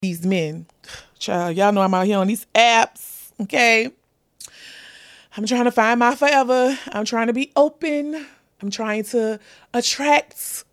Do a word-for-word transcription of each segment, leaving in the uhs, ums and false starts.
These men, child, y'all know I'm out here on these apps, okay? I'm trying to find my forever. I'm trying to be open. I'm trying to attract.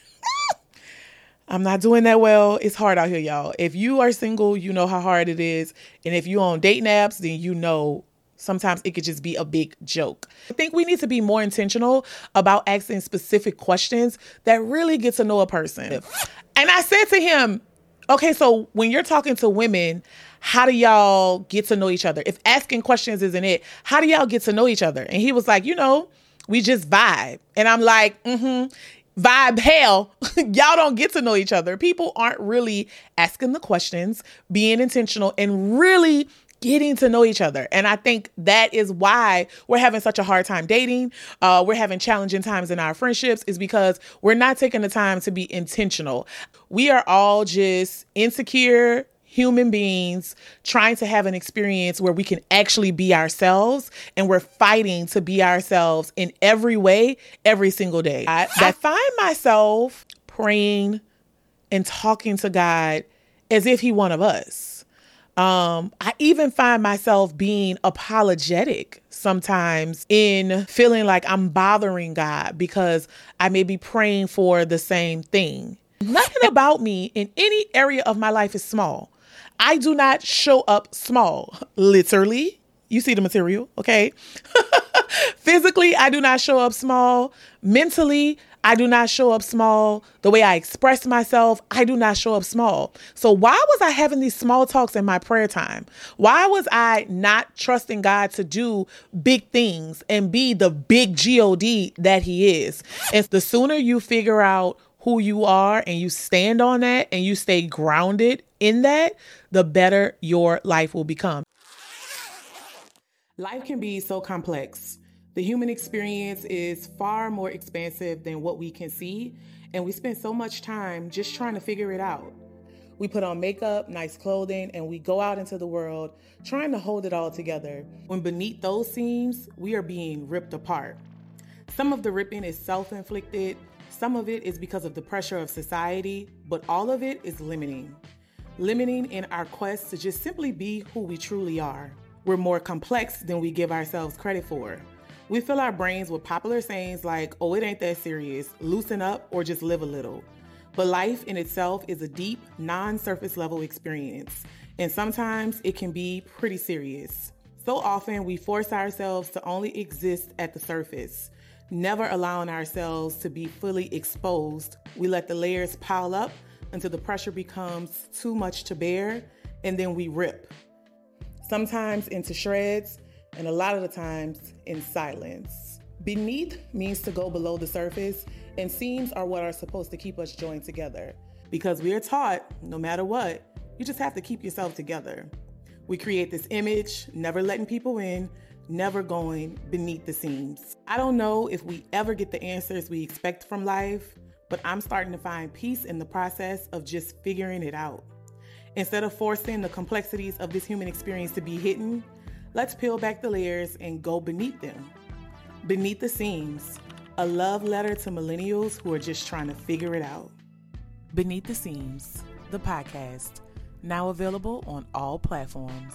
I'm not doing that well. It's hard out here, y'all. If you are single, you know how hard it is. And if you're on dating apps, then you know sometimes it could just be a big joke. I think we need to be more intentional about asking specific questions that really get to know a person. And I said to him, okay, so when you're talking to women, how do y'all get to know each other? If asking questions isn't it, how do y'all get to know each other? And he was like, you know, we just vibe. And I'm like, mm-hmm. Vibe hell. Y'all don't get to know each other. People aren't really asking the questions, being intentional, and really getting to know each other. And I think that is why we're having such a hard time dating. Uh, we're having challenging times in our friendships is because we're not taking the time to be intentional. We are all just insecure human beings trying to have an experience where we can actually be ourselves, and we're fighting to be ourselves in every way, every single day. I, I find myself praying and talking to God as if He one of us. Um, I even find myself being apologetic sometimes in feeling like I'm bothering God because I may be praying for the same thing. Nothing about me in any area of my life is small. I do not show up small, literally. You see the material, okay? Physically, I do not show up small. Mentally, I do not show up small. The way I express myself, I do not show up small. So why was I having these small talks in my prayer time? Why was I not trusting God to do big things and be the big G O D that He is? And the sooner you figure out who you are and you stand on that and you stay grounded in that, the better your life will become. Life can be so complex. The human experience is far more expansive than what we can see, and we spend so much time just trying to figure it out. We put on makeup, nice clothing, and we go out into the world trying to hold it all together, when beneath those seams, we are being ripped apart. Some of the ripping is self-inflicted, some of it is because of the pressure of society, but all of it is limiting. Limiting in our quest to just simply be who we truly are. We're more complex than we give ourselves credit for. We fill our brains with popular sayings like, oh, it ain't that serious, loosen up, or just live a little. But life in itself is a deep, non-surface level experience, and sometimes it can be pretty serious. So often we force ourselves to only exist at the surface, never allowing ourselves to be fully exposed. We let the layers pile up until the pressure becomes too much to bear, and then we rip. Sometimes into shreds, and a lot of the times in silence. Beneath means to go below the surface, and seams are what are supposed to keep us joined together. Because we are taught, no matter what, you just have to keep yourself together. We create this image, never letting people in, never going beneath the seams. I don't know if we ever get the answers we expect from life, but I'm starting to find peace in the process of just figuring it out. Instead of forcing the complexities of this human experience to be hidden, let's peel back the layers and go beneath them. Beneath the Seams, a love letter to millennials who are just trying to figure it out. Beneath the Seams, the podcast, now available on all platforms.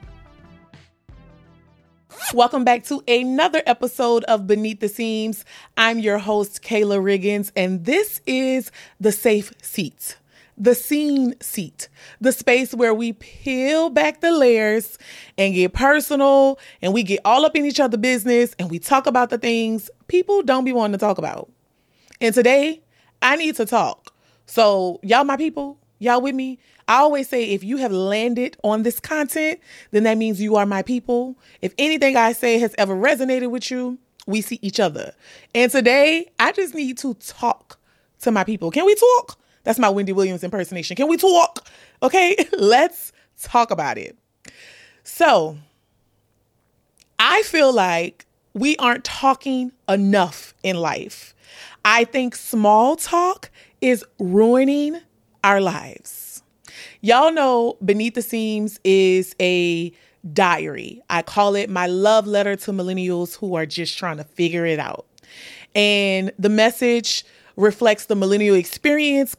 Welcome back to another episode of Beneath the Seams. I'm your host, Kayla Riggins, and this is the safe seat, the scene seat, the space where we peel back the layers and get personal, and we get all up in each other's business, and we talk about the things people don't be wanting to talk about. And today, I need to talk. So y'all my people, y'all with me? I always say if you have landed on this content, then that means you are my people. If anything I say has ever resonated with you, we see each other. And today, I just need to talk to my people. Can we talk? That's my Wendy Williams impersonation. Can we talk? Okay, let's talk about it. So, I feel like we aren't talking enough in life. I think small talk is ruining our lives. Y'all know Beneath the Seams is a diary. I call it my love letter to millennials who are just trying to figure it out. And the message reflects the millennial experience because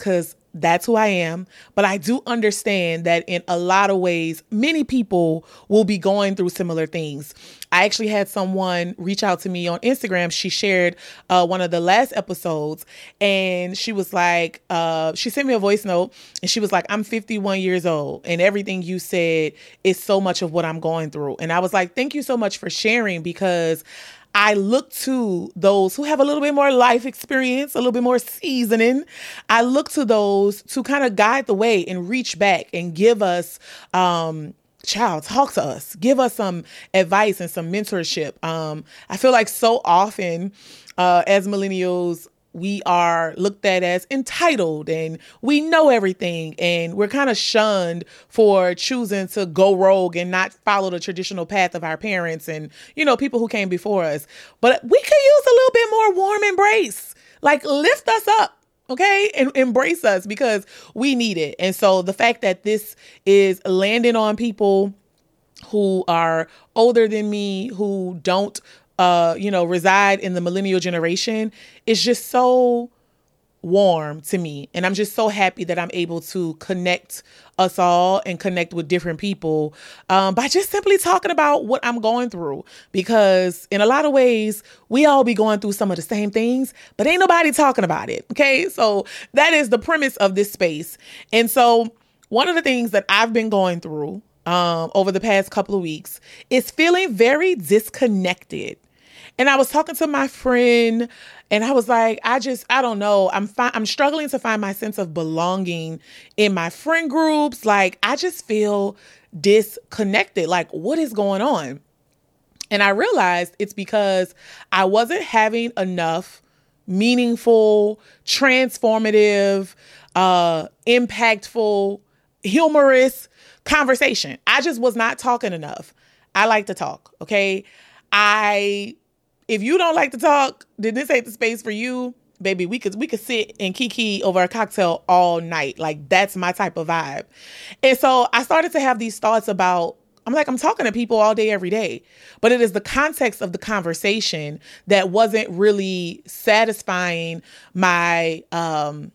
That's who I am. But I do understand that in a lot of ways, many people will be going through similar things. I actually had someone reach out to me on Instagram. She shared uh, one of the last episodes, and she was like, uh, she sent me a voice note, and she was like, I'm fifty-one years old, and everything you said is so much of what I'm going through. And I was like, thank you so much for sharing, because I look to those who have a little bit more life experience, a little bit more seasoning. I look to those to kind of guide the way and reach back and give us, um, child, talk to us, give us some advice and some mentorship. Um, I feel like so often uh, as millennials, we are looked at as entitled and we know everything, and we're kind of shunned for choosing to go rogue and not follow the traditional path of our parents and, you know, people who came before us. But we could use a little bit more warm embrace, like lift us up, okay, and embrace us, because we need it. And so the fact that this is landing on people who are older than me, who don't Uh, you know, reside in the millennial generation is just so warm to me. And I'm just so happy that I'm able to connect us all and connect with different people um, by just simply talking about what I'm going through. Because in a lot of ways, we all be going through some of the same things, but ain't nobody talking about it. Okay. So that is the premise of this space. And so one of the things that I've been going through um, over the past couple of weeks is feeling very disconnected. And I was talking to my friend, and I was like, I just, I don't know. I'm fi- I'm struggling to find my sense of belonging in my friend groups. Like, I just feel disconnected. Like, what is going on? And I realized it's because I wasn't having enough meaningful, transformative, uh, impactful, humorous conversation. I just was not talking enough. I like to talk. Okay. I, if you don't like to talk, then this ain't the space for you, baby. We could, we could sit and kiki over a cocktail all night. Like, that's my type of vibe. And so I started to have these thoughts about, I'm like, I'm talking to people all day, every day, but it is the context of the conversation that wasn't really satisfying my, um,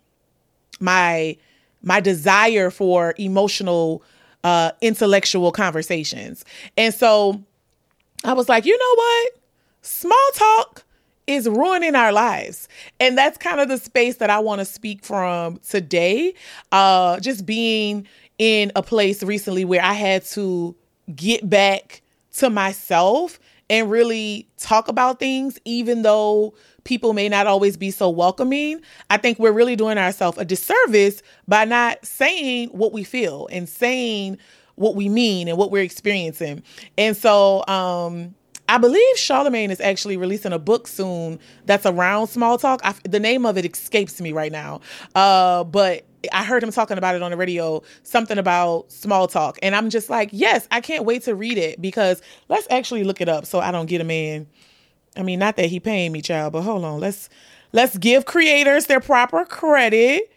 my, my desire for emotional, uh, intellectual conversations. And so I was like, you know what? Small talk is ruining our lives. And that's kind of the space that I want to speak from today. Uh, just being in a place recently where I had to get back to myself and really talk about things, even though people may not always be so welcoming. I think we're really doing ourselves a disservice by not saying what we feel and saying what we mean and what we're experiencing. And so, um, I believe Charlamagne is actually releasing a book soon that's around small talk. I, the name of it escapes me right now. Uh, but I heard him talking about it on the radio, something about small talk. And I'm just like, yes, I can't wait to read it, because let's actually look it up so I don't get a man. I mean, not that he paying me, child, but hold on. Let's, let's give creators their proper credit.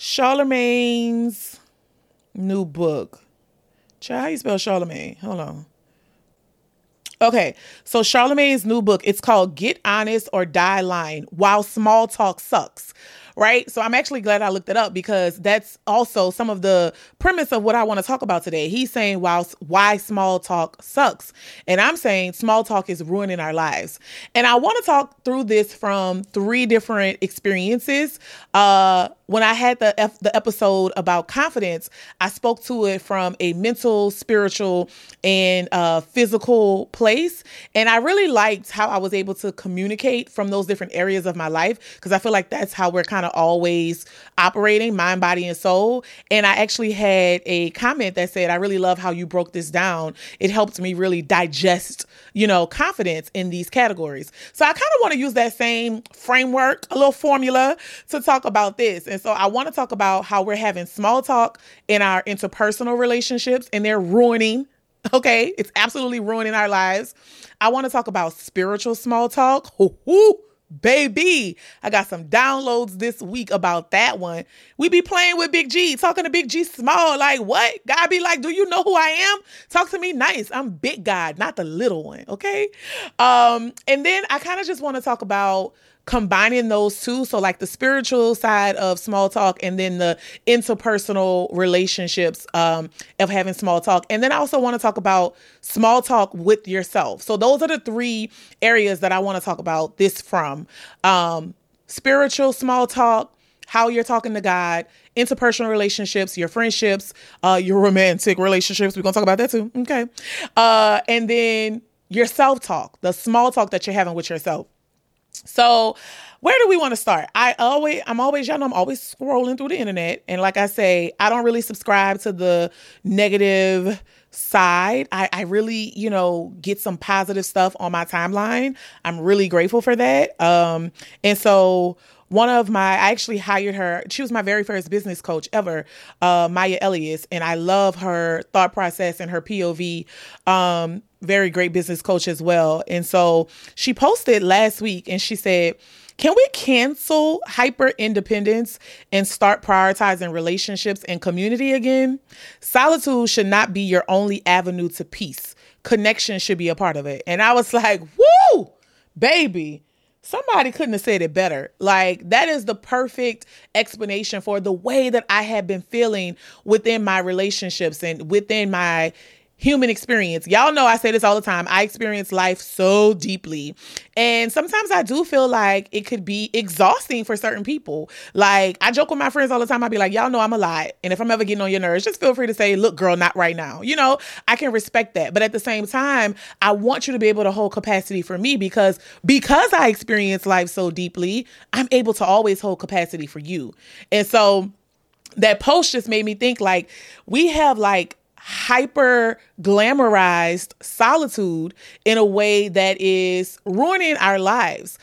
Charlamagne's new book. Child, how you spell Charlamagne? Hold on. Okay, so Charlamagne's new book, it's called Get Honest or Die Lying, While Small Talk Sucks, right? So I'm actually glad I looked it up, because that's also some of the premise of what I want to talk about today. He's saying while, why small talk sucks. And I'm saying small talk is ruining our lives. And I want to talk through this from three different experiences. Uh, when I had the F, the episode about confidence, I spoke to it from a mental, spiritual, and uh, physical place. And I really liked how I was able to communicate from those different areas of my life, because I feel like that's how we're kind of always operating, mind, body, and soul. And I actually had a comment that said, I really love how you broke this down. It helped me really digest, you know, confidence in these categories. So I kind of want to use that same framework, a little formula, to talk about this. And so I want to talk about how we're having small talk in our interpersonal relationships, and they're ruining, okay, it's absolutely ruining our lives. I want to talk about spiritual small talk. Ooh, baby, I got some downloads this week about that one. We be playing with Big G, talking to Big G small. Like, what? God be like, do you know who I am? Talk to me nice. I'm big God, not the little one. Okay. Um, and then I kind of just want to talk about combining those two, so like the spiritual side of small talk and then the interpersonal relationships um, of having small talk. And then I also want to talk about small talk with yourself. So those are the three areas that I want to talk about this from. Um, spiritual small talk, how you're talking to God, interpersonal relationships, your friendships, uh, your romantic relationships. We're going to talk about that too. Okay. Uh, and then your self-talk, the small talk that you're having with yourself. So where do we want to start? I always, I'm always, y'all know I'm always scrolling through the internet. And like I say, I don't really subscribe to the negative side. I, I really, you know, get some positive stuff on my timeline. I'm really grateful for that. Um, and so one of my, I actually hired her. She was my very first business coach ever, uh, Maya Elias. And I love her thought process and her P O V. Um, very great business coach as well. And so she posted last week and she said, can we cancel hyper independence and start prioritizing relationships and community again? Solitude should not be your only avenue to peace. Connection should be a part of it. And I was like, woo, baby. Somebody couldn't have said it better. Like, that is the perfect explanation for the way that I have been feeling within my relationships and within my human experience. Y'all know I say this all the time. I experience life so deeply. And sometimes I do feel like it could be exhausting for certain people. Like, I joke with my friends all the time. I'll be like, y'all know I'm a lot. And if I'm ever getting on your nerves, just feel free to say, look, girl, not right now. You know, I can respect that. But at the same time, I want you to be able to hold capacity for me because, because I experience life so deeply, I'm able to always hold capacity for you. And so that post just made me think, like, we have like hyper glamorized solitude in a way that is ruining our lives.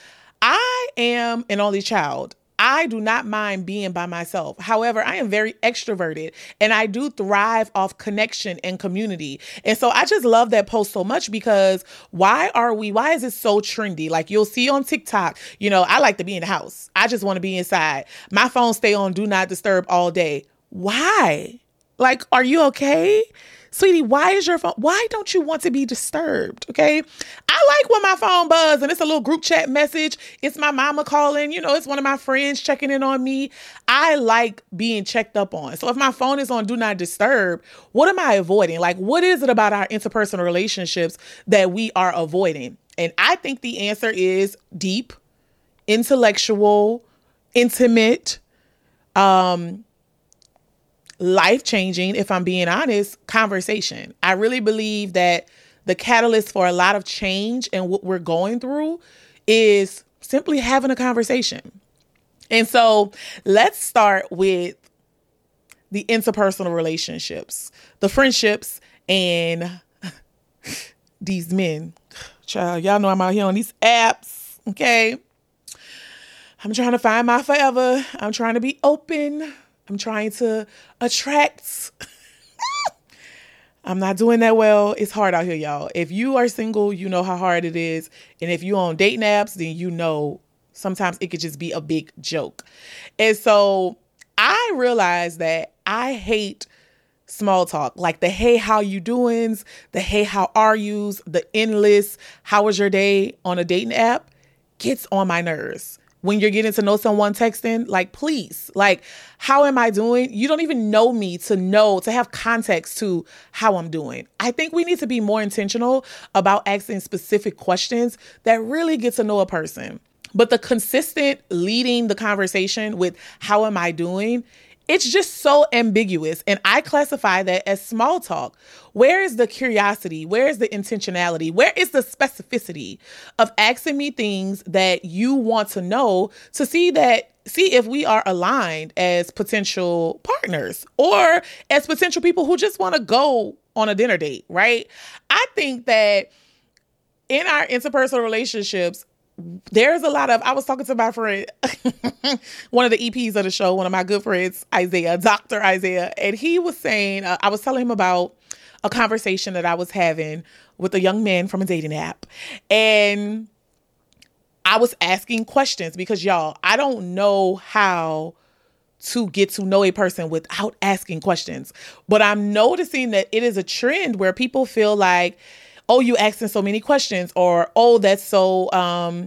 I am an only child. I do not mind being by myself. However, I am very extroverted and I do thrive off connection and community. And so I just love that post so much because why are we, why is it so trendy? Like, you'll see on TikTok, you know, I like to be in the house. I just want to be inside. My phone stay on do not disturb all day. Why? Like, are you okay? Sweetie, why is your phone? Why don't you want to be disturbed? Okay. I like when my phone buzzes and it's a little group chat message. It's my mama calling, you know, it's one of my friends checking in on me. I like being checked up on. So if my phone is on do not disturb, what am I avoiding? Like, what is it about our interpersonal relationships that we are avoiding? And I think the answer is deep, intellectual, intimate, um, life-changing, if I'm being honest, conversation. I really believe that the catalyst for a lot of change and what we're going through is simply having a conversation. And so let's start with the interpersonal relationships, the friendships, and these men. Child, y'all know I'm out here on these apps, okay? I'm trying to find my forever. I'm trying to be open. I'm trying to attract. I'm not doing that well. It's hard out here, y'all. If you are single, you know how hard it is. And if you're on dating apps, then you know sometimes it could just be a big joke. And so I realized that I hate small talk, like the hey, how you doings, the hey, how are yous, the endless how was your day on a dating app gets on my nerves. When you're getting to know someone texting, like, please, like, how am I doing? You don't even know me to know, to have context to how I'm doing. I think we need to be more intentional about asking specific questions that really get to know a person. But the consistent leading the conversation with how am I doing, it's just so ambiguous. And I classify that as small talk. Where is the curiosity? Where is the intentionality? Where is the specificity of asking me things that you want to know to see that, see if we are aligned as potential partners or as potential people who just want to go on a dinner date, right? I think that in our interpersonal relationships, there's a lot of, I was talking to my friend, one of the E Ps of the show, one of my good friends, Isaiah, Doctor Isaiah, and he was saying, uh, I was telling him about a conversation that I was having with a young man from a dating app. And I was asking questions because, y'all, I don't know how to get to know a person without asking questions. But I'm noticing that it is a trend where people feel like, oh, you asking so many questions, or, oh, that's so um,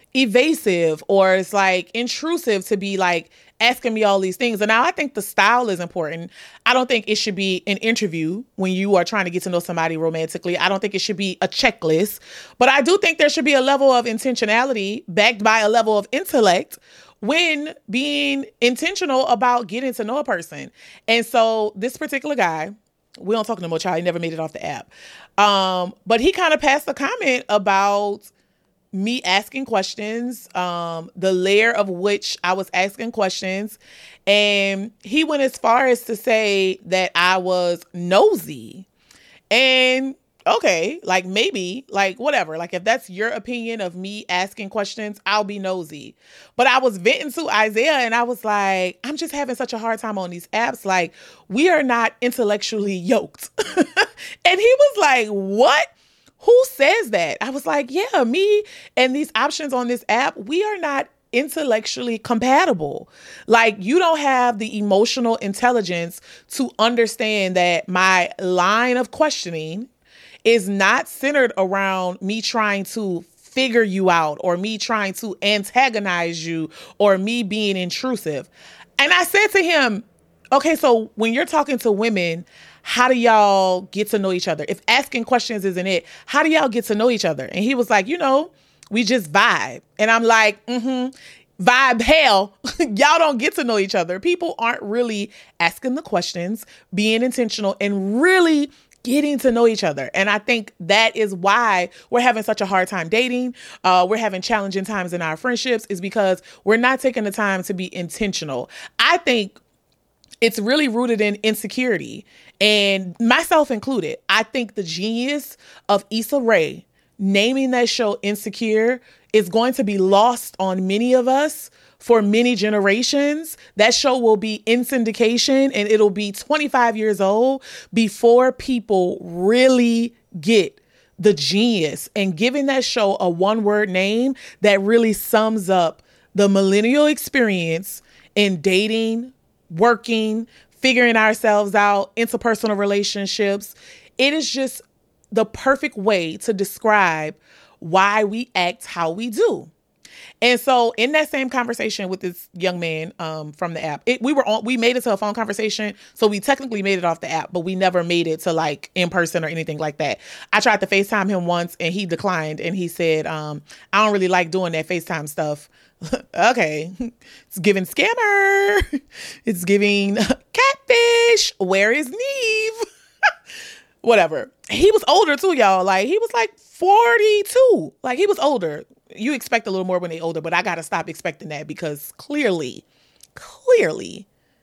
evasive or it's like intrusive to be like asking me all these things. And now I think the style is important. I don't think it should be an interview when you are trying to get to know somebody romantically. I don't think it should be a checklist, but I do think there should be a level of intentionality backed by a level of intellect when being intentional about getting to know a person. And so this particular guy, we don't talk no more, child. He never made it off the app. Um, but he kind of passed a comment about me asking questions, um, the layer of which I was asking questions. And he went as far as to say that I was nosy. And okay, like maybe, like whatever. Like if that's your opinion of me asking questions, I'll be nosy. But I was venting to Isaiah and I was like, I'm just having such a hard time on these apps. Like we are not intellectually yoked. And he was like, what? Who says that? I was like, yeah, me and these options on this app, we are not intellectually compatible. Like you don't have the emotional intelligence to understand that my line of questioning is not centered around me trying to figure you out or me trying to antagonize you or me being intrusive. And I said to him, okay, so when you're talking to women, how do y'all get to know each other? If asking questions isn't it, how do y'all get to know each other? And he was like, you know, we just vibe. And I'm like, mm-hmm, vibe hell. Y'all don't get to know each other. People aren't really asking the questions, being intentional, and really getting to know each other. And I think that is why we're having such a hard time dating. Uh, we're having challenging times in our friendships is because we're not taking the time to be intentional. I think it's really rooted in insecurity, and myself included. I think the genius of Issa Rae naming that show Insecure is going to be lost on many of us for many generations. That show will be in syndication and it'll be twenty-five years old before people really get the genius and giving that show a one word name that really sums up the millennial experience in dating, working, figuring ourselves out, interpersonal relationships. It is just the perfect way to describe why we act how we do. And so in that same conversation with this young man um, from the app, it, we were on, we made it to a phone conversation. So we technically made it off the app, but we never made it to like in person or anything like that. I tried to FaceTime him once and he declined. And he said, um, I don't really like doing that FaceTime stuff. Okay. It's giving scammer. It's giving catfish. Where is Neve? Whatever. He was older too, y'all. Like he was like forty-two. Like he was older. You expect a little more when they're older, but I got to stop expecting that because clearly, clearly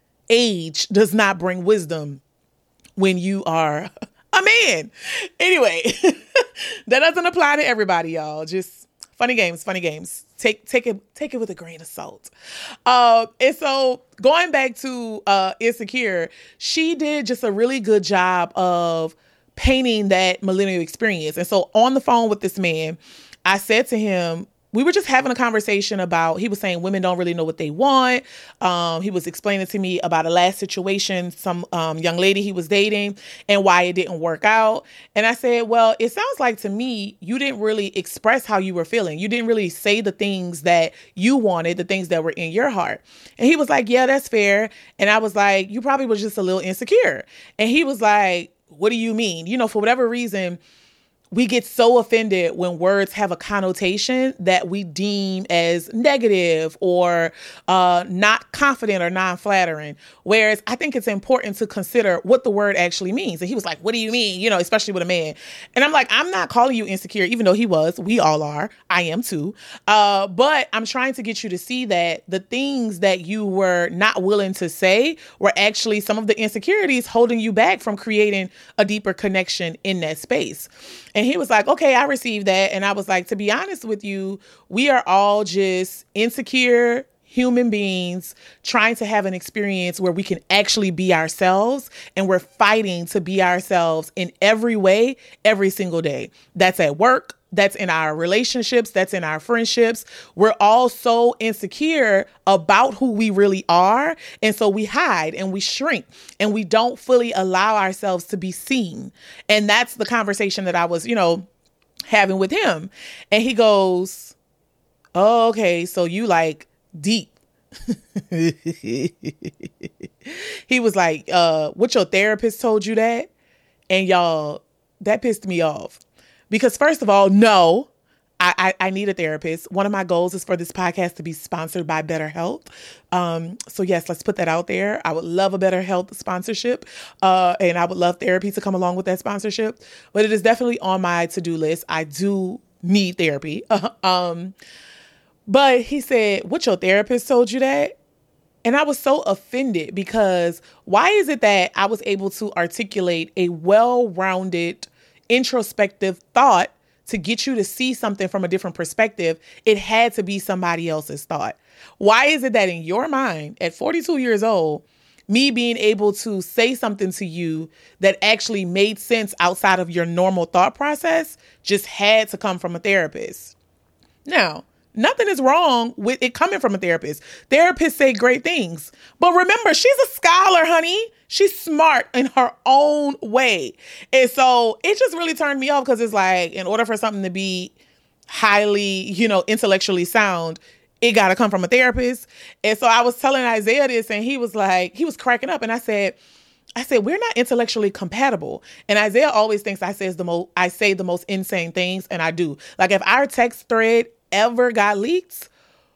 age does not bring wisdom when you are a man. Anyway, that doesn't apply to everybody, y'all. Just funny games, funny games. Take take it take it with a grain of salt. Uh, and so going back to uh, Insecure, she did just a really good job of painting that millennial experience. And so on the phone with this man, I said to him, we were just having a conversation about, he was saying women don't really know what they want. Um, he was explaining to me about a last situation, some um, young lady he was dating and why it didn't work out. And I said, well, it sounds like to me, you didn't really express how you were feeling. You didn't really say the things that you wanted, the things that were in your heart. And he was like, yeah, that's fair. And I was like, you probably was just a little insecure. And he was like, what do you mean? You know, for whatever reason, we get so offended when words have a connotation that we deem as negative or uh, not confident or non-flattering. Whereas I think it's important to consider what the word actually means. And he was like, what do you mean? You know, especially with a man. And I'm like, I'm not calling you insecure, even though he was. We all are. I am too. Uh, but I'm trying to get you to see that the things that you were not willing to say were actually some of the insecurities holding you back from creating a deeper connection in that space. And he was like, okay, I received that. And I was like, to be honest with you, we are all just insecure human beings trying to have an experience where we can actually be ourselves. And we're fighting to be ourselves in every way, every single day. That's at work. That's in our relationships. That's in our friendships. We're all so insecure about who we really are. And so we hide and we shrink and we don't fully allow ourselves to be seen. And that's the conversation that I was, you know, having with him. And he goes, Oh, okay. So you like deep. He was like, uh, what your therapist told you that? And y'all, that pissed me off. Because first of all, no, I, I, I need a therapist. One of my goals is for this podcast to be sponsored by BetterHelp. Um, so yes, let's put that out there. I would love a BetterHelp sponsorship. Uh, and I would love therapy to come along with that sponsorship. But it is definitely on my to-do list. I do need therapy. um, but he said, what, your therapist told you that? And I was so offended because why is it that I was able to articulate a well-rounded, introspective thought to get you to see something from a different perspective? It had to be somebody else's thought. Why is it that in your mind, at forty-two years old, me being able to say something to you that actually made sense outside of your normal thought process just had to come from a therapist? Now, nothing is wrong with it coming from a therapist. Therapists say great things. But remember, she's a scholar, honey. She's smart in her own way. And so it just really turned me off because it's like, in order for something to be highly, you know, intellectually sound, it got to come from a therapist. And so I was telling Isaiah this and he was like, he was cracking up. And I said, I said, we're not intellectually compatible. And Isaiah always thinks I says the most, I say the most insane things. And I do. Like if our text thread ever got leaked,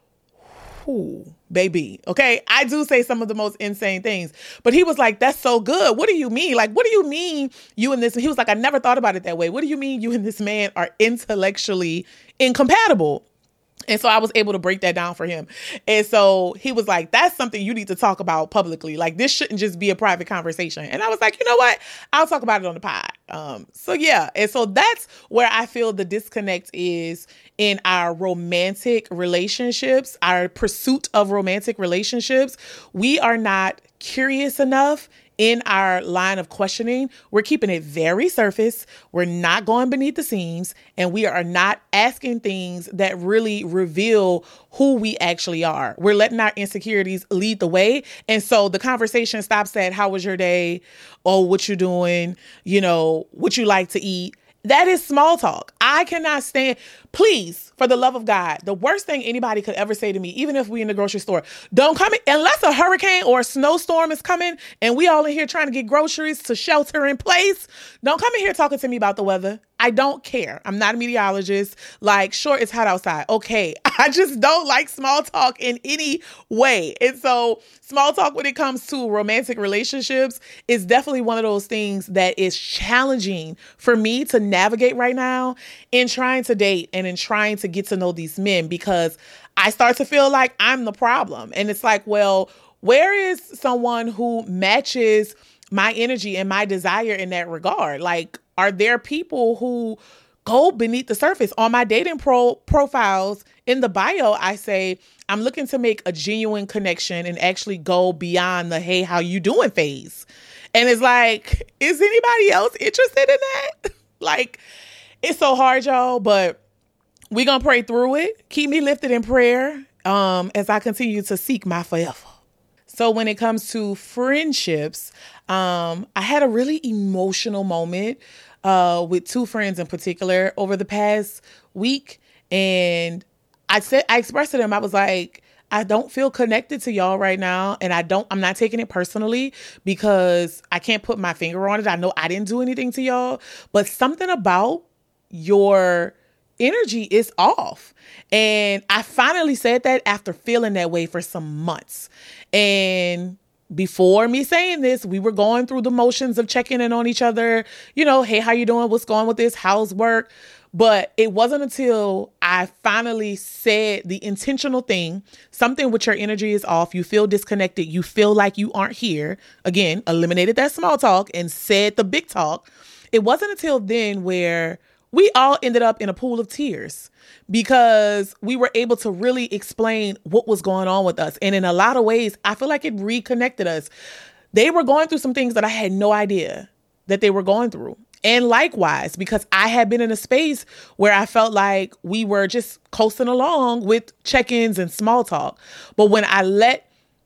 whoo, baby. Okay. I do say some of the most insane things, but he was like, that's so good. What do you mean? Like, what do you mean you and this? He was like, I never thought about it that way. What do you mean you and this man are intellectually incompatible? And so I was able to break that down for him. And so he was like, that's something you need to talk about publicly. Like this shouldn't just be a private conversation. And I was like, you know what? I'll talk about it on the pod. Um, so yeah. And so that's where I feel the disconnect is in our romantic relationships, our pursuit of romantic relationships. We are not curious enough in our line of questioning. We're keeping it very surface. We're not going beneath the scenes, and we are not asking things that really reveal who we actually are. We're letting our insecurities lead the way. And so the conversation stops at, how was your day? Oh, what you doing? You know, what you like to eat? That is small talk. I cannot stand, please, for the love of God, the worst thing anybody could ever say to me, even if we in the grocery store, don't come in, unless a hurricane or a snowstorm is coming and we all in here trying to get groceries to shelter in place. Don't come in here talking to me about the weather. I don't care. I'm not a meteorologist. Like, sure, it's hot outside. Okay. I just don't like small talk in any way. And so small talk when it comes to romantic relationships is definitely one of those things that is challenging for me to navigate right now in trying to date and in trying to get to know these men, because I start to feel like I'm the problem. And it's like, well, where is someone who matches my energy and my desire in that regard? Like, are there people who go beneath the surface? On my dating pro profiles in the bio, I say, I'm looking to make a genuine connection and actually go beyond the, hey, how you doing phase. And it's like, is anybody else interested in that? Like, it's so hard, y'all, but we're going to pray through it. Keep me lifted in prayer um, as I continue to seek my forever. So when it comes to friendships, um, I had a really emotional moment uh, with two friends in particular over the past week. And I said, I expressed to them, I was like, I don't feel connected to y'all right now. And I don't, I'm not taking it personally because I can't put my finger on it. I know I didn't do anything to y'all, but something about your energy is off. And I finally said that after feeling that way for some months. And before me saying this, we were going through the motions of checking in on each other. You know, hey, how you doing? What's going with this? How's work? But it wasn't until I finally said the intentional thing, something with your energy is off. You feel disconnected. You feel like you aren't here. Again, eliminated that small talk and said the big talk. It wasn't until then where we all ended up in a pool of tears because we were able to really explain what was going on with us. And in a lot of ways, I feel like it reconnected us. They were going through some things that I had no idea that they were going through. And likewise, because I had been in a space where I felt like we were just coasting along with check-ins and small talk. But when I let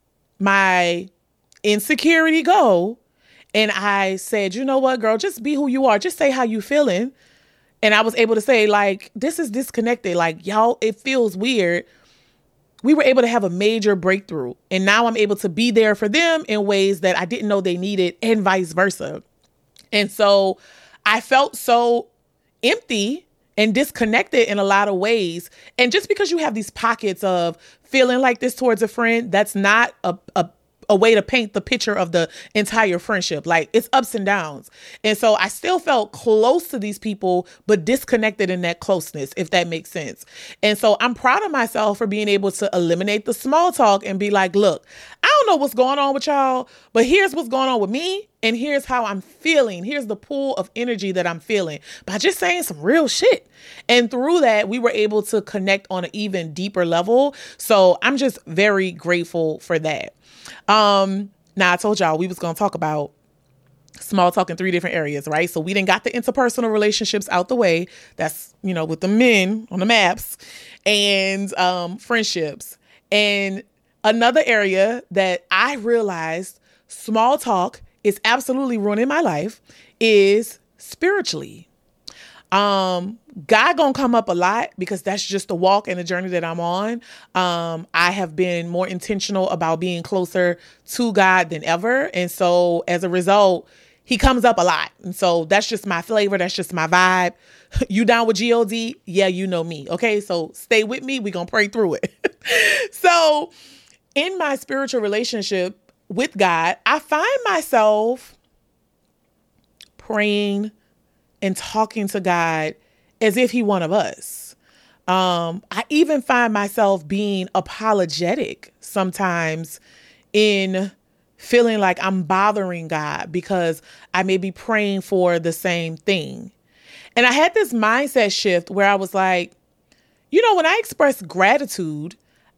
my insecurity go and I said, you know what, girl, just be who you are. Just say how you feeling. And I was able to say, like, this is disconnected. Like, y'all, it feels weird. We were able to have a major breakthrough. And now I'm able to be there for them in ways that I didn't know they needed, and vice versa. And so I felt so empty and disconnected in a lot of ways. And just because you have these pockets of feeling like this towards a friend, that's not a, a a way to paint the picture of the entire friendship. Like, it's ups and downs. And so I still felt close to these people, but disconnected in that closeness, if that makes sense. And so I'm proud of myself for being able to eliminate the small talk and be like, look, I don't know what's going on with y'all, but here's what's going on with me. And here's how I'm feeling. Here's the pool of energy that I'm feeling by just saying some real shit. And through that, we were able to connect on an even deeper level. So I'm just very grateful for that. Um, now I told y'all we was going to talk about small talk in three different areas, right? So we didn't got the interpersonal relationships out the way. That's, you know, with the men on the maps, and um, friendships. And another area that I realized small talk is absolutely ruining my life is spiritually. Um, God gonna come up a lot because that's just the walk and the journey that I'm on. Um, I have been more intentional about being closer to God than ever. And so as a result, he comes up a lot. And so that's just my flavor. That's just my vibe. You down with G O D? Yeah, you know me. Okay. So stay with me. We're gonna pray through it. So in my spiritual relationship with God, I find myself praying and talking to God as if he one of us. Um, I even find myself being apologetic sometimes in feeling like I'm bothering God because I may be praying for the same thing. And I had this mindset shift where I was like, you know, when I express gratitude,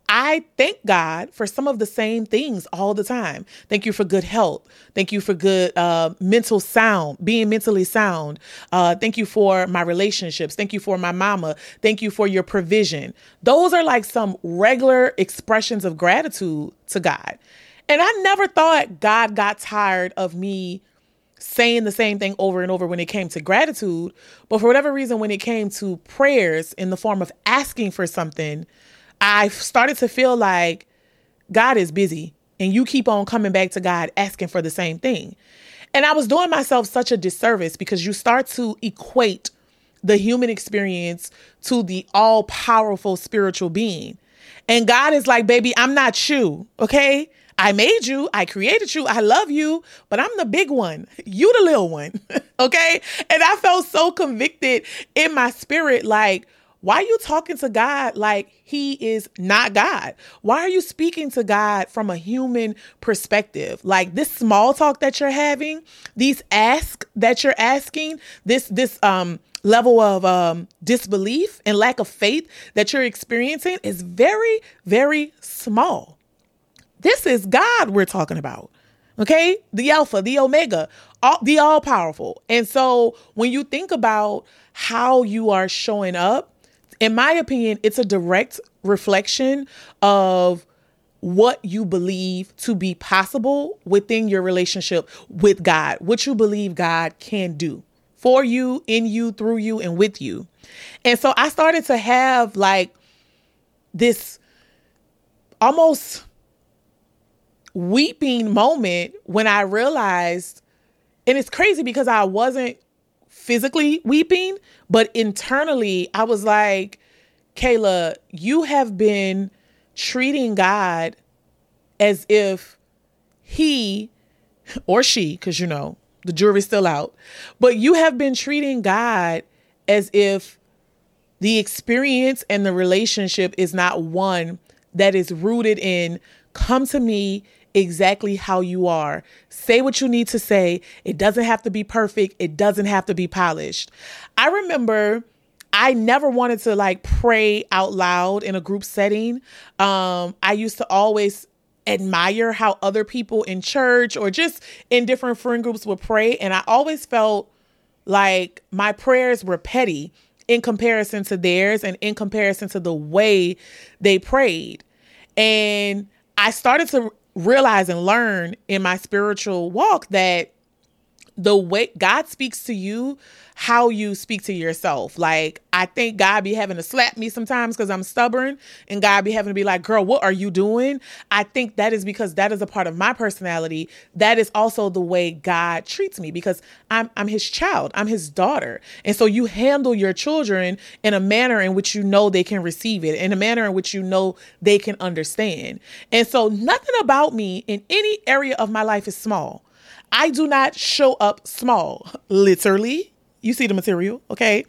I thank God for some of the same things all the time. Thank you for good health. Thank you for good uh, mental sound, being mentally sound. Uh, thank you for my relationships. Thank you for my mama. Thank you for your provision. Those are like some regular expressions of gratitude to God. And I never thought God got tired of me saying the same thing over and over when it came to gratitude. But for whatever reason, when it came to prayers in the form of asking for something, I started to feel like God is busy and you keep on coming back to God asking for the same thing. And I was doing myself such a disservice because you start to equate the human experience to the all powerful spiritual being. And God is like, baby, I'm not you. Okay. I made you. I created you. I love you, but I'm the big one. You the little one. Okay. And I felt so convicted in my spirit. Like, why are you talking to God like he is not God? Why are you speaking to God from a human perspective? Like this small talk that you're having, these asks that you're asking, this this um level of um disbelief and lack of faith that you're experiencing is very, very small. This is God we're talking about. Okay, the Alpha, the Omega, all, the all powerful. And so when you think about how you are showing up, in my opinion, it's a direct reflection of what you believe to be possible within your relationship with God, what you believe God can do for you, in you, through you, and with you. And so I started to have like this almost weeping moment when I realized, and it's crazy because I wasn't physically weeping, but internally I was like, Kayla, you have been treating God as if he or she, because you know, the jury's still out, but you have been treating God as if the experience and the relationship is not one that is rooted in come to me exactly how you are. Say what you need to say. It doesn't have to be perfect. It doesn't have to be polished. I remember I never wanted to like pray out loud in a group setting. Um, I used to always admire how other people in church or just in different friend groups would pray. And I always felt like my prayers were petty in comparison to theirs and in comparison to the way they prayed. And I started to realize and learn in my spiritual walk that the way God speaks to you, how you speak to yourself. Like, I think God be having to slap me sometimes because I'm stubborn, and God be having to be like, girl, what are you doing? I think that is because that is a part of my personality. That is also the way God treats me, because I'm, I'm his child. I'm his daughter. And so you handle your children in a manner in which you know they can receive it, in a manner in which you know they can understand. And so nothing about me in any area of my life is small. I do not show up small, literally. You see the material, okay?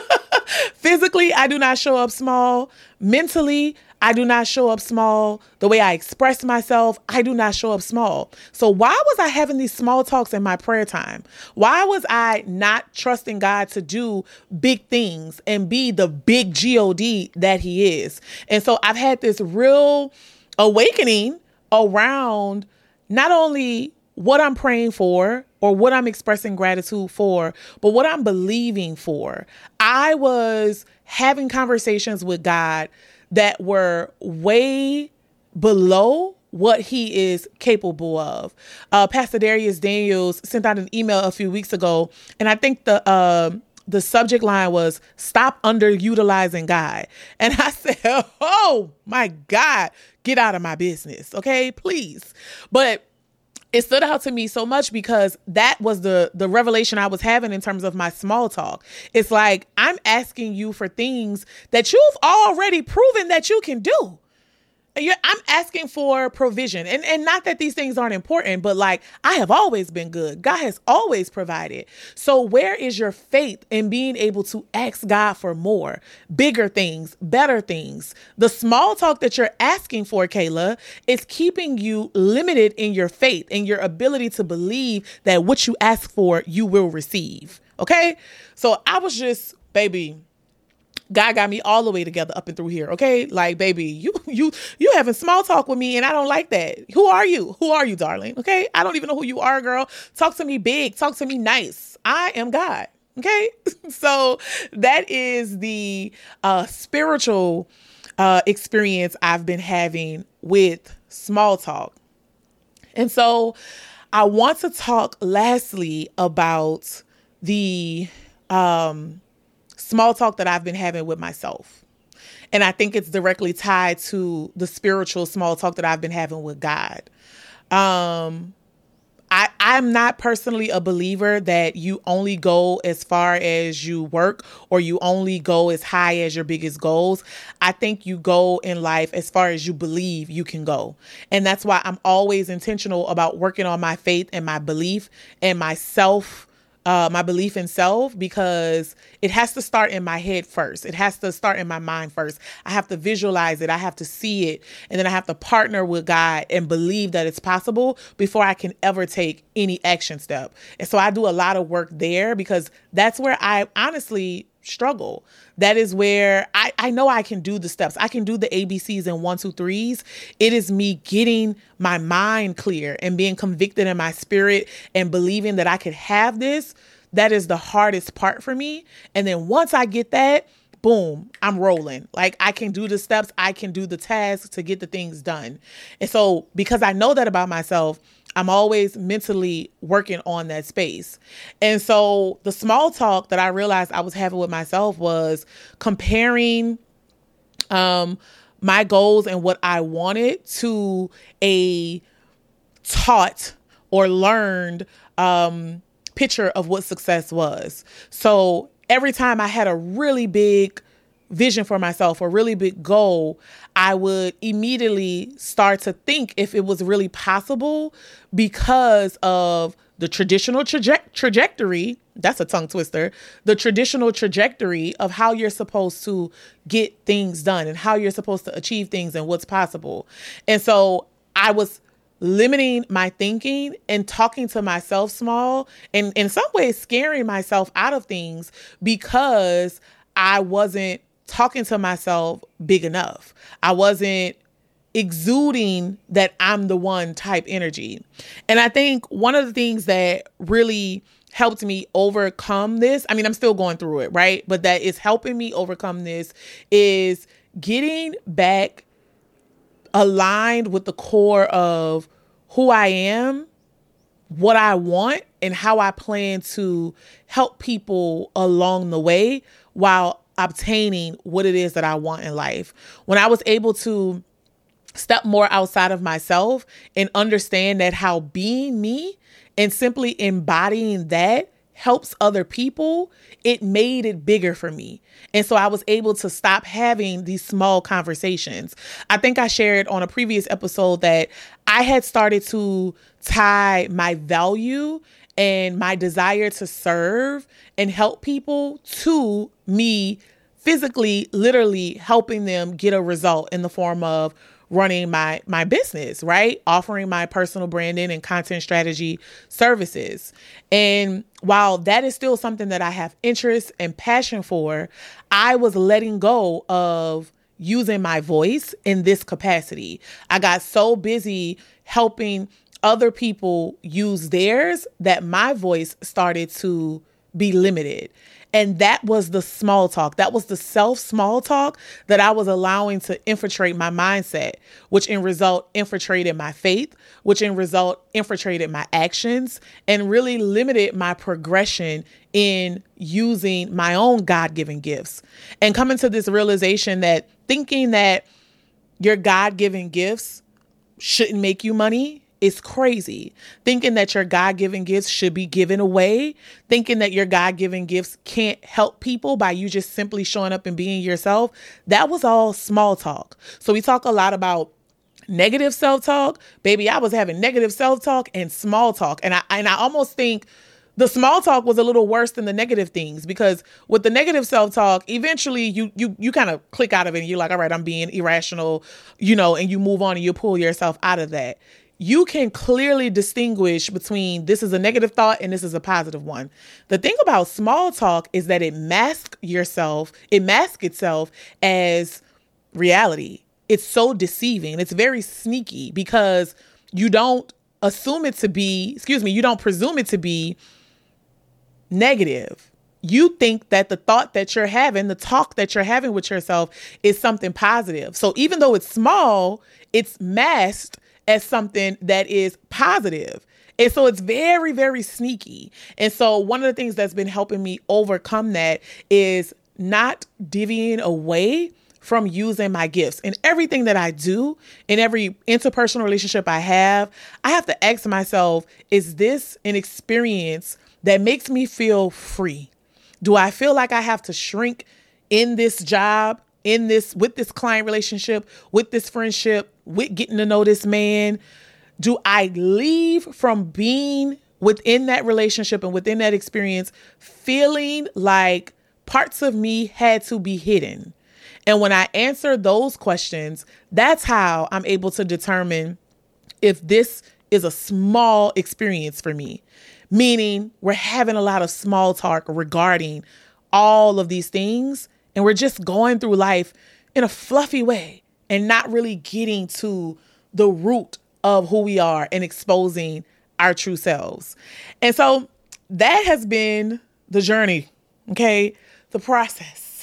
Physically, I do not show up small. Mentally, I do not show up small. The way I express myself, I do not show up small. So why was I having these small talks in my prayer time? Why was I not trusting God to do big things and be the big G O D that he is? And so I've had this real awakening around not only what I'm praying for or what I'm expressing gratitude for, but what I'm believing for. I was having conversations with God that were way below what he is capable of. Uh, Pastor Darius Daniels sent out an email a few weeks ago, and I think the uh, the subject line was "Stop underutilizing God." And I said, oh my God, get out of my business, okay, please. But it stood out to me so much because that was the, the revelation I was having in terms of my small talk. It's like, I'm asking you for things that you've already proven that you can do. You're, I'm asking for provision, and, and not that these things aren't important, but like, I have always been good. God has always provided. So where is your faith in being able to ask God for more, bigger things, better things? The small talk that you're asking for, Kayla, is keeping you limited in your faith and your ability to believe that what you ask for, you will receive. Okay. So I was just, baby, God got me all the way together up and through here. Okay. Like, baby, you, you, you having small talk with me, and I don't like that. Who are you? Who are you, darling? Okay. I don't even know who you are, girl. Talk to me big. Talk to me nice. I am God. Okay. So that is the uh, spiritual uh, experience I've been having with small talk. And so I want to talk lastly about the, um, small talk that I've been having with myself. And I think it's directly tied to the spiritual small talk that I've been having with God. Um, I, I'm not personally a believer that you only go as far as you work, or you only go as high as your biggest goals. I think you go in life as far as you believe you can go. And that's why I'm always intentional about working on my faith and my belief and my self Uh, my belief in self, because it has to start in my head first. It has to start in my mind first. I have to visualize it. I have to see it. And then I have to partner with God and believe that it's possible before I can ever take any action step. And so I do a lot of work there, because that's where I honestly struggle. That is where I, I know I can do the steps. I can do the A B Cs and one, two, threes. It is me getting my mind clear and being convicted in my spirit and believing that I could have this. That is the hardest part for me. And then once I get that, boom, I'm rolling. Like, I can do the steps. I can do the tasks to get the things done. And so because I know that about myself, I'm always mentally working on that space. And so the small talk that I realized I was having with myself was comparing um, my goals and what I wanted to a taught or learned um, picture of what success was. So every time I had a really big vision for myself, a really big goal, I would immediately start to think if it was really possible because of the traditional traje- trajectory. That's a tongue twister. The traditional trajectory of how you're supposed to get things done and how you're supposed to achieve things and what's possible. And so I was limiting my thinking and talking to myself small, and in some ways scaring myself out of things because I wasn't talking to myself big enough. I wasn't exuding that I'm the one type energy. And I think one of the things that really helped me overcome this, I mean, I'm still going through it, right? But that is helping me overcome this is getting back aligned with the core of who I am what I want and how I plan to help people along the way while obtaining what it is that I want in life. When I was able to step more outside of myself and understand that how being me and simply embodying that helps other people, it made it bigger for me. And so I was able to stop having these small conversations. I think I shared on a previous episode that I had started to tie my value and my desire to serve and help people to me physically, literally helping them get a result in the form of running my my business, right? Offering my personal branding and content strategy services. And while that is still something that I have interest and passion for, I was letting go of using my voice in this capacity. I got so busy helping other people use theirs that my voice started to be limited. And that was the small talk. That was the self small talk that I was allowing to infiltrate my mindset, which in result infiltrated my faith, which in result infiltrated my actions and really limited my progression in using my own God-given gifts. And coming to this realization that thinking that your God-given gifts shouldn't make you money is crazy. Thinking that your God-given gifts should be given away, thinking that your God-given gifts can't help people by you just simply showing up and being yourself, that was all small talk. So we talk a lot about negative self-talk. Baby, I was having negative self-talk and small talk. And I and I almost think the small talk was a little worse than the negative things, because with the negative self-talk, eventually you you you kind of click out of it and you're like, all right, I'm being irrational, you know, and you move on and you pull yourself out of that. You can clearly distinguish between this is a negative thought and this is a positive one. The thing about small talk is that it masks yourself, it masks itself as reality. It's so deceiving. It's very sneaky because you don't assume it to be, excuse me, you don't presume it to be negative. You think that the thought that you're having, the talk that you're having with yourself is something positive. So even though it's small, it's masked as something that is positive. And so it's very, very sneaky. And so one of the things that's been helping me overcome that is not divvying away from using my gifts. In everything that I do, in every interpersonal relationship I have, I have to ask myself, is this an experience that makes me feel free? Do I feel like I have to shrink in this job, in this, with this client relationship, with this friendship, with getting to know this man? Do I leave from being within that relationship and within that experience feeling like parts of me had to be hidden? And when I answer those questions, that's how I'm able to determine if this is a small experience for me. Meaning we're having a lot of small talk regarding all of these things, and we're just going through life in a fluffy way and not really getting to the root of who we are and exposing our true selves. And so that has been the journey, okay? The process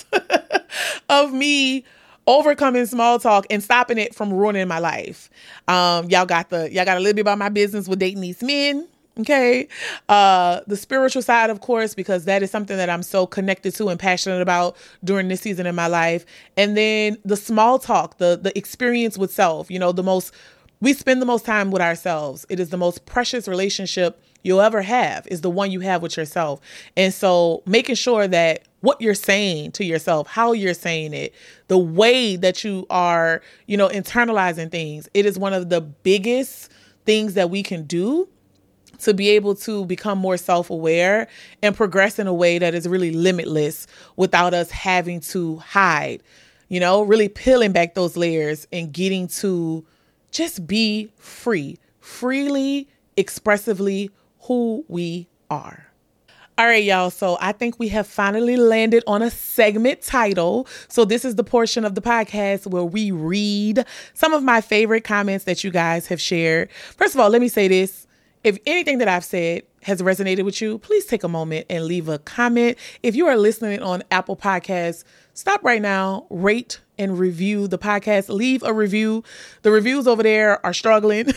of me overcoming small talk and stopping it from ruining my life. Um, y'all got the, y'all got a little bit about my business with dating these men. Okay. Uh, the spiritual side, of course, because that is something that I'm so connected to and passionate about during this season in my life. And then the small talk, the, the experience with self, you know, the most, we spend the most time with ourselves. It is the most precious relationship you'll ever have, is the one you have with yourself. And so making sure that what you're saying to yourself, how you're saying it, the way that you are, you know, internalizing things, it is one of the biggest things that we can do to be able to become more self-aware and progress in a way that is really limitless without us having to hide, you know, really peeling back those layers and getting to just be free, freely, expressively who we are. All right, y'all. So I think we have finally landed on a segment title. So this is the portion of the podcast where we read some of my favorite comments that you guys have shared. First of all, let me say this. If anything that I've said has resonated with you, please take a moment and leave a comment. If you are listening on Apple Podcasts, stop right now, rate and review the podcast. Leave a review. The reviews over there are struggling,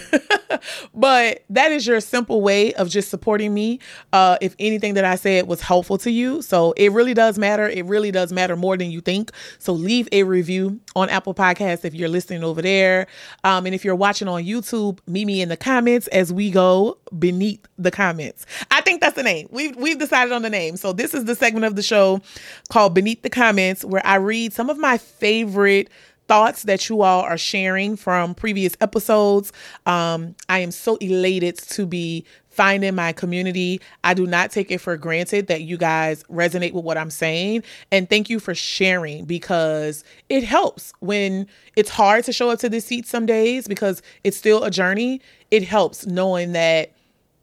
but that is your simple way of just supporting me. Uh, if anything that I said was helpful to you. So it really does matter. It really does matter more than you think. So leave a review on Apple Podcasts if you're listening over there. Um, and if you're watching on YouTube, meet me in the comments as we go beneath the comments. I think that's the name. We've, we've decided on the name. So this is the segment of the show called Beneath the Comments, where I read some of my favorite thoughts that you all are sharing from previous episodes. Um, I am so elated to be finding my community. I do not take it for granted that you guys resonate with what I'm saying. And thank you for sharing, because it helps when it's hard to show up to this seat some days because it's still a journey. It helps knowing that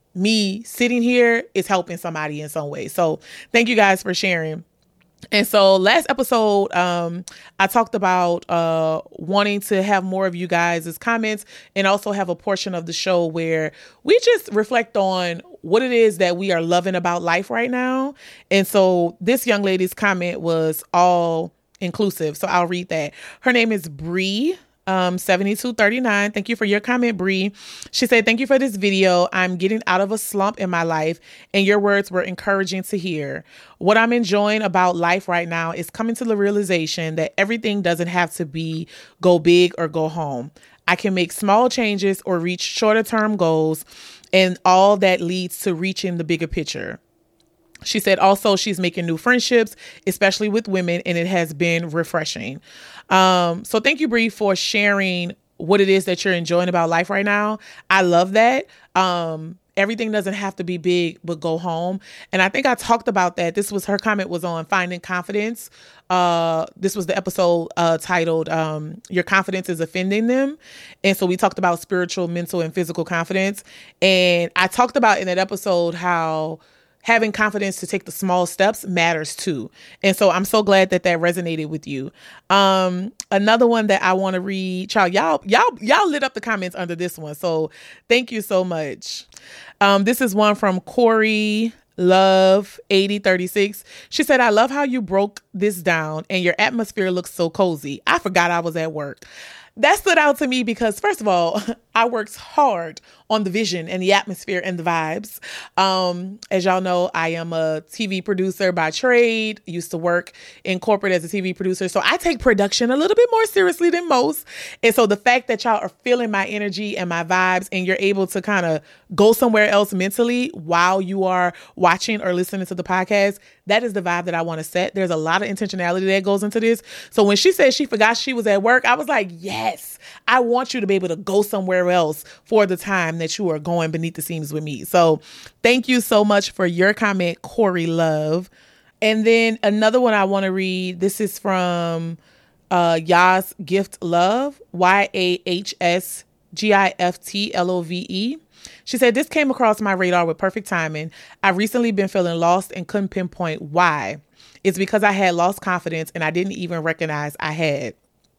me sitting here is helping somebody in some way. So thank you guys for sharing. And so last episode, um, I talked about uh, wanting to have more of you guys' comments and also have a portion of the show where we just reflect on what it is that we are loving about life right now. And so this young lady's comment was all inclusive. So I'll read that. Her name is Bree. Um, seventy-two thirty-nine. Thank you for your comment, Bree. She said, thank you for this video. I'm getting out of a slump in my life, and your words were encouraging to hear. What I'm enjoying about life right now is coming to the realization that everything doesn't have to be go big or go home. I can make small changes or reach shorter term goals, and all that leads to reaching the bigger picture. She said also she's making new friendships, especially with women, and it has been refreshing. Um, so thank you, Bree, for sharing what it is that you're enjoying about life right now. I love that. Um, everything doesn't have to be big, but go home. And I think I talked about that. This was her comment was on finding confidence. Uh, this was the episode uh, titled um, Your Confidence is Offending Them. And so we talked about spiritual, mental, and physical confidence. And I talked about in that episode how having confidence to take the small steps matters too. And so I'm so glad that that resonated with you. Um, another one that I want to read, child, y'all, y'all, y'all lit up the comments under this one. So thank you so much. Um, this is one from Corey Love eighty thirty-six. She said, I love how you broke this down and your atmosphere looks so cozy. I forgot I was at work. That stood out to me because, first of all, I worked hard on the vision and the atmosphere and the vibes. Um, as y'all know, I am a T V producer by trade, used to work in corporate as a T V producer. So I take production a little bit more seriously than most. And so the fact that y'all are feeling my energy and my vibes and you're able to kind of go somewhere else mentally while you are watching or listening to the podcast, that is the vibe that I want to set. There's a lot of intentionality that goes into this. So when she said she forgot she was at work, I was like, yes, I want you to be able to go somewhere else for the time that you are going beneath the seams with me. So thank you so much for your comment, Corey Love. And then another one I want to read. This is from uh, Yas Gift Love, Y A H S G I F T L O V E. She said, this came across my radar with perfect timing. I've recently been feeling lost and couldn't pinpoint why. It's because I had lost confidence and I didn't even recognize I had.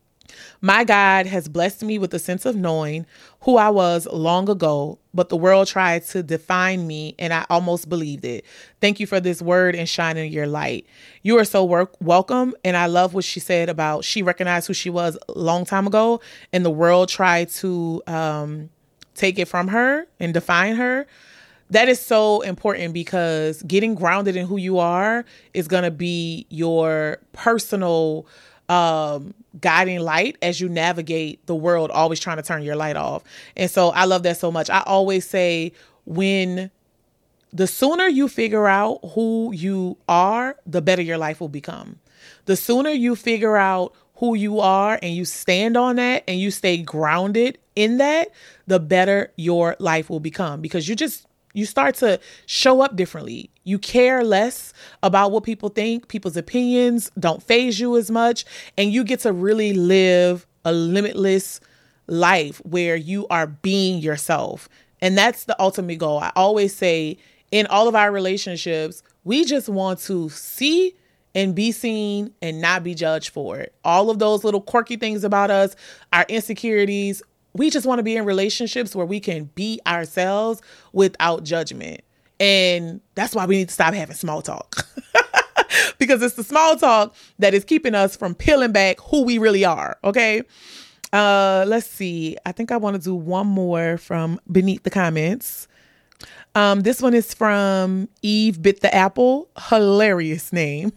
My God has blessed me with a sense of knowing who I was long ago, but the world tried to define me and I almost believed it. Thank you for this word and shining your light. You are so work- welcome. And I love what she said about she recognized who she was a long time ago and the world tried to um, take it from her and define her. That is so important because getting grounded in who you are is going to be your personal um, guiding light as you navigate the world, always trying to turn your light off. And so I love that so much. I always say when the sooner you figure out who you are, the better your life will become. The sooner you figure out who you are and you stand on that and you stay grounded in that, the better your life will become because you just You start to show up differently. You care less about what people think. People's opinions don't faze you as much. And you get to really live a limitless life where you are being yourself. And that's the ultimate goal. I always say in all of our relationships, we just want to see and be seen and not be judged for it. All of those little quirky things about us, our insecurities, we just want to be in relationships where we can be ourselves without judgment. And that's why we need to stop having small talk. Because it's the small talk that is keeping us from peeling back who we really are. Okay. Uh, let's see. I think I want to do one more from beneath the comments. Um, this one is from Eve Bit the Apple. Hilarious name.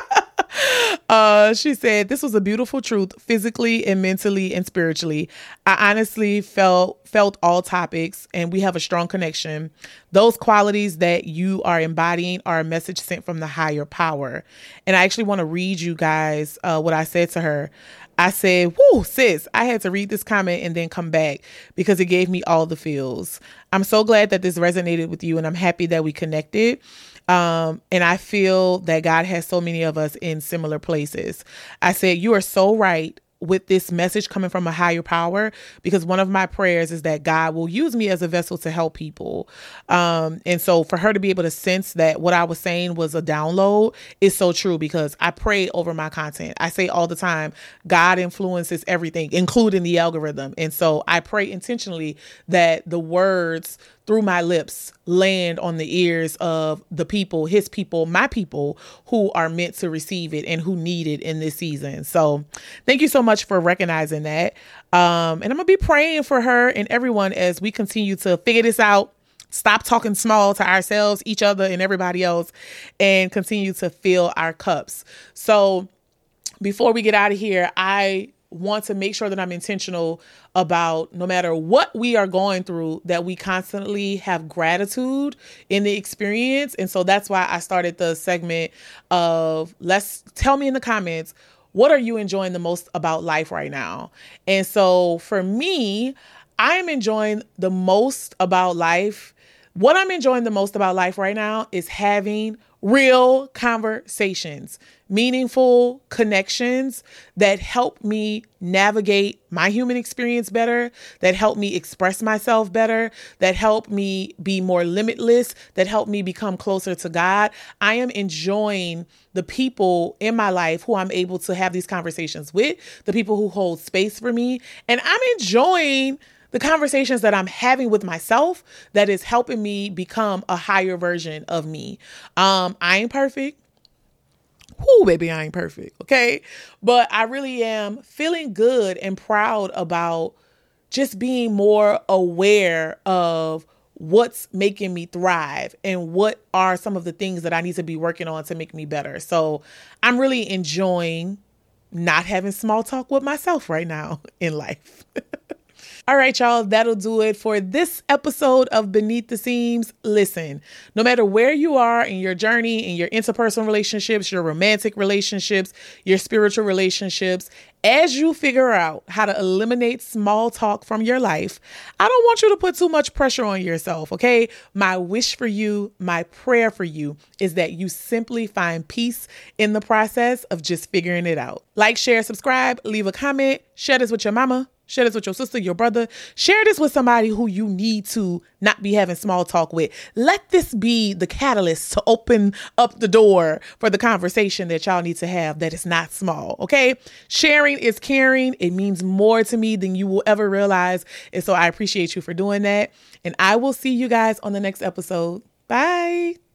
Uh, she said, this was a beautiful truth, physically and mentally and spiritually. I honestly felt felt all topics, and we have a strong connection. Those qualities that you are embodying are a message sent from the higher power. And I actually want to read you guys uh, what I said to her. I said, whoo, sis, I had to read this comment and then come back because it gave me all the feels. I'm so glad that this resonated with you, and I'm happy that we connected. Um, and I feel that God has so many of us in similar places. I said, you are so right with this message coming from a higher power, because one of my prayers is that God will use me as a vessel to help people. Um, and so for her to be able to sense that what I was saying was a download is so true, because I pray over my content. I say all the time, God influences everything, including the algorithm. And so I pray intentionally that the words through my lips land on the ears of the people, his people, my people who are meant to receive it and who need it in this season. So thank you so much for recognizing that. Um, and I'm gonna be praying for her and everyone as we continue to figure this out, stop talking small to ourselves, each other, and everybody else, and continue to fill our cups. So before we get out of here, I want to make sure that I'm intentional about, no matter what we are going through, that we constantly have gratitude in the experience. And so that's why I started the segment of, let's tell me in the comments, what are you enjoying the most about life right now? And so for me, I am enjoying the most about life. What I'm enjoying the most about life right now is having real conversations, meaningful connections that help me navigate my human experience better, that help me express myself better, that help me be more limitless, that help me become closer to God. I am enjoying the people in my life who I'm able to have these conversations with, the people who hold space for me, and I'm enjoying the conversations that I'm having with myself that is helping me become a higher version of me. Um, I ain't perfect. Whoo, baby, I ain't perfect. Okay. But I really am feeling good and proud about just being more aware of what's making me thrive and what are some of the things that I need to be working on to make me better. So I'm really enjoying not having small talk with myself right now in life. All right, y'all, that'll do it for this episode of Beneath the Seams. Listen, no matter where you are in your journey, in your interpersonal relationships, your romantic relationships, your spiritual relationships, as you figure out how to eliminate small talk from your life, I don't want you to put too much pressure on yourself, okay? My wish for you, my prayer for you is that you simply find peace in the process of just figuring it out. Like, share, subscribe, leave a comment, share this with your mama. Share this with your sister, your brother. Share this with somebody who you need to not be having small talk with. Let this be the catalyst to open up the door for the conversation that y'all need to have that is not small, okay? Sharing is caring. It means more to me than you will ever realize. And so I appreciate you for doing that. And I will see you guys on the next episode. Bye.